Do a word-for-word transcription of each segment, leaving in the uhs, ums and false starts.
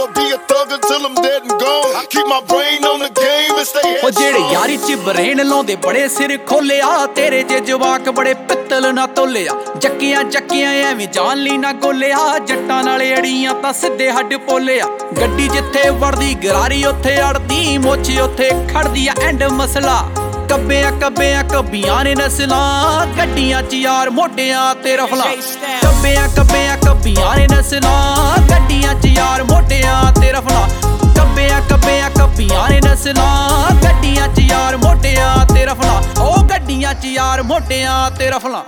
be a thug until I'm dead and gone. Keep my brain on the game and stay headstrong. ਉਹ ਜਿਹੜੇ ਯਾਰੀ ਚ brain ਲਾਉਂਦੇ ਬੜੇ ਸਿਰ ਖੋਲਿਆ, ਤੇਰੇ ਜੇ ਜਵਾਕ ਬੜੇ ਪਿੱਤਲ ਨਾ ਤੋਲਿਆ। ਜੱਕੀਆਂ ਚੱਕੀਆਂ ਐਵੇਂ ਜਾਨ ਲਈ ਨਾ ਗੋਲਿਆ, ਜੱਟਾਂ ਨਾਲ ਅੜੀਆਂ ਤਾਂ ਸਿੱਧੇ ਹੱਡ ਪੋਲਿਆ। ਗੱਡੀ ਜਿੱਥੇ ਵੜਦੀ ਗਰਾਰੀ ਉੱਥੇ ਅੜਦੀ, ਮੋਛੀ ਉੱਥੇ ਖੜਦੀ ਆ ਐਂਡ ਮਸਲਾ। ਕੱਬਿਆਂ ਕੱਬਿਆਂ ਕੱਬੀਆਂ ਨੇ ਨਸਲਾਂ, ਗੱਡੀਆਂ ਚ ਯਾਰ ਮੋਢਿਆਂ ਤੇ ਰਫਲਾਂ। ਕੱਬਿਆਂ ਕੱਬਿਆਂ ਕੱਬੀਆਂ ਨੇ ਨਸਲਾਂ, ਗੱਡੀਆਂ ਚ ਯਾਰ ਮੋਢਿਆਂ ਤੇ ਰਫਲਾਂ। ਕੱਬਿਆਂ ਕੱਬਿਆਂ ਕੱਬੀਆਂ ਨੇ ਨਸਲਾਂ, ਗੱਡੀਆਂ ਚ ਯਾਰ ਮੋਢਿਆਂ ਤੇ ਰਫਲਾਂ। ਉਹ ਗੱਡੀਆਂ ਚ ਯਾਰ ਮੋਢਿਆਂ ਤੇ ਰਫਲਾਂ।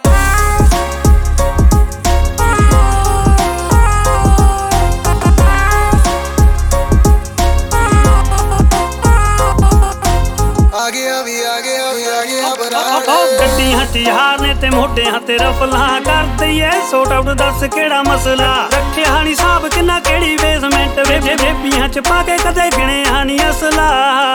ਗੱਡੀਆਂ ਚ ਯਾਰ ਨੇ ਤੇ ਮੋਢਿਆਂ ਤੇ ਰਫਲਾਂ, ਕਰ ਦਈਏ ਸੋਟ ਆਊਟ ਦੱਸ ਕਿਹੜਾ ਮਸਲਾ। ਰੱਖਿਆ ਨੀ ਸਾਬ ਕਿੰਨਾ ਕਿਹੜੀ ਬੇਸਮੈਂਟ, ਵੇ ਬੇਬੀਆਂ ਚ ਪਾ ਕੇ ਕਦੇ ਗਿਣਿਆ ਨੀ ਅਸਲਾ।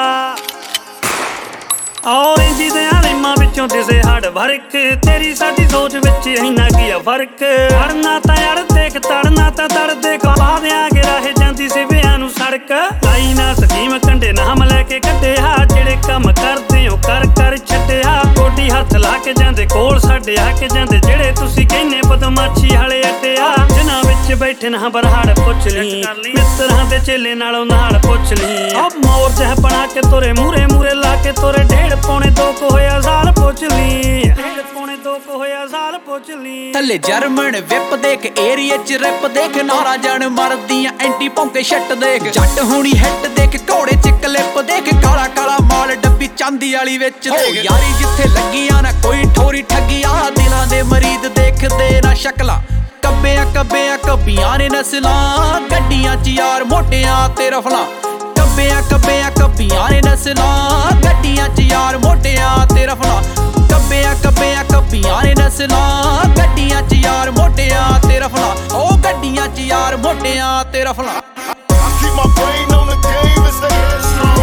ਔਰੇਂਜ ਦੇ ਆਲਿਮਾਂ ਵਿੱਚੋਂ ਦਿਸੇ ਹੜ ਵਰਕ, ਤੇਰੀ ਸਾਡੀ ਸੋਚ ਵਿੱਚ ਇੰਨਾ ਕੀ ਆ ਫਰਕ। ਅੜਨਾ ਤਾਂ ਯਾਰ ਦੇਖ ਤੜਨਾ ਤਾਂ ਤੜ ਦੇਖ, ਪਾ ਦਿਆਂਗੇ ਰਾਹ ਜਾਂਦੀ ਸਿਵਿਆਂ ਨੂੰ ਸੜਕ। ਲਾਈ ਨਾ ਸਕੀਮ ਕੰਡੇ ਨਾਮ ਲੈ ਕੇ ਕੱਢਿਆ, ਜਿਹੜੇ ਕੰਮ ਕਰਦੇ ਹੋ ਕਰ ਕਰ ਛੱਡਿਆ। ਕੋਡੀ ਹੱਥ ਲਾ ਕੇ ਜਾਂਦੇ ਕੋਲ ਸਾਡੇ ਆ ਕੇ ਜਾਂਦੇ, ਜਿਹੜੇ ਤੁਸੀਂ ਕਹਿੰਦੇ ਬਦਮਾਸ਼ੀ ਵਾਲੇ ਅੱਡਿਆ। ਜਿਨ੍ਹਾਂ ਵਿੱਚ ਬੈਠੇ ਨਾ ਬਰਹਾੜ ਪੁੱਛ ਲਈ, ਮਿੱਤਰਾਂ ਦੇ ਚੇਲੇ ਨਾਲੋਂ ਨਾਲ ਪੁੱਛ ਲਈ। ਆ ਮੋਰ ਜਹ ਬਣਾ ਕੇ ਤੋਰੇ ਮੂਰੇ ਮੂਰੇ ਲਾ ਕੇ ਤੋਰੇ, ਡੇਢ ਪੌਣੇ ਦੋ ਕੁ ਹੋਇਆ ਸਾਲ ਪੁੱਛ ਲਈ। ਡੇਢ ਪੌਣੇ ਦੋ ਕੁ ਹੋਇਆ ਸਾਲ ਪੁੱਛ ਲਈ। ਥੱਲੇ ਜਰਮਨ ਵਿਪ ਦੇਖ, ਏਰੀਏ ਚ ਰਿਪ ਦੇਖ, ਨਾਰਾ ਜਾਣ ਮਰਦੀਆਂ ਐਂਟੀ ਭੌਂਕੇ ਛੱਟ ਦੇਖ। ਜੱਟ ਹੋਣੀ ਹਿੱਟ ਦੇਖ, ਘੋੜੇ ਚ ਕਲਿੱਪ ਦੇਖ, ਕਾਲਾ ਕਾਲਾ ਮਾਲ ਡੱਬੀ ਚਾਂਦੀ ਵਾਲੀ ਵਿੱਚ ਦੇਖ। ਯਾਰੀ ਜਿੱਥੇ ਲੱਗੀਆਂ ਨਾ ਕੋਈ ਠੋਰੀ ਠੱਗੀਆਂ, ਦਿਲਾਂ ਦੇ ਮਰੀਦ ਦੇਖਦੇ ਨਾ ਸ਼ਕਲਾਂ। ਕੱਬਿਆਂ ਕੱਬਿਆਂ ਕੱਬੀਆਂ ਨੇ ਨਸਲਾਂ, ਗੱਡੀਆਂ ਚ ਯਾਰ ਮੋਢਿਆਂ ਤੇ ਰਫਲਾਂ। ਕੱਬਿਆਂ ਕੱਬਿਆਂ ਕੱਬੀਆਂ ਨੇ ਨਸਲਾਂ, ਗੱਡੀਆਂ ਚ ਯਾਰ ਮੋਢਿਆਂ ਤੇ ਰਫਲਾਂ। ਕੱਬਿਆਂ ਕੱਬਿਆਂ ਕੱਬੀਆਂ ਨੇ ਨਸਲਾਂ, ਗੱਡੀਆਂ ਚ ਯਾਰ ਮੋਢਿਆਂ ਤੇ ਰਫਲਾਂ। ਉਹ ਗੱਡੀਆਂ ਚ ਯਾਰ ਮੋਢਿਆਂ ਤੇ ਰਫਲਾਂ। I keep my brain on the game and stay headstrong.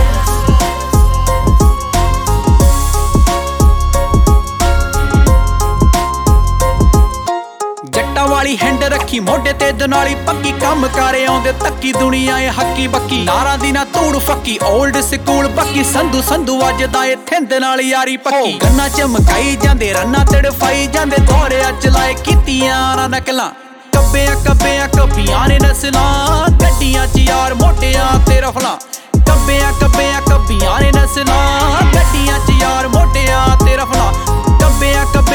ਜੱਟਾਂ ਵਾਲੀ ਹੈਂਡ ਰੱਖੀ ਮੋਢੇ ਤੇ ਦਨਾਲੀ ਪੱਕੀ, ਕੰਮ ਕਾਰੇ ਆਉਂਦੇ ਤੱਕੀ ਦੁਨੀਆ ਏ ਹੱਕੀ ਬੱਕੀ। ਨਾਰਾਂ ਦੀ ਨਾ ਧੂੜ ਫੱਕੀ, ਓਲਡ ਸਕੂਲ ਬੱਕੀ, ਸੰਧੂ ਸੰਧੂ ਵੱਜਦਾ ਏ ਥਿੰਦ ਨਾਲ ਯਾਰੀ ਪੱਕੀ। ਗੰਨਾ ਚਮਕਾਈ ਜਾਂਦੇ ਰੰਨਾ ਤੜਫਾਈ ਜਾਂਦੇ, ਦੌਰਿਆਂ ਚਲਾਏ ਕੀਤੀਆਂ ਨਾ ਨਕਲਾਂ। ਕੱਬਿਆਂ ਕੱਬਿਆਂ ਕੱਬੀਆਂ ਨੇ ਨਸਲਾਂ, ਗੱਡੀਆਂ ਚ ਯਾਰ ਮੋਢਿਆਂ ਤੇ ਰਫਲਾਂ। ਕੱਬਿਆਂ ਕੱਬਿਆਂ ਕੱਬੀਆਂ ਨੇ ਨਸਲਾਂ, ਗੱਡੀਆਂ ਚ ਯਾਰ ਮੋਢਿਆਂ ਤੇ ਰਫਲਾਂ। ਕੱਬਿਆਂ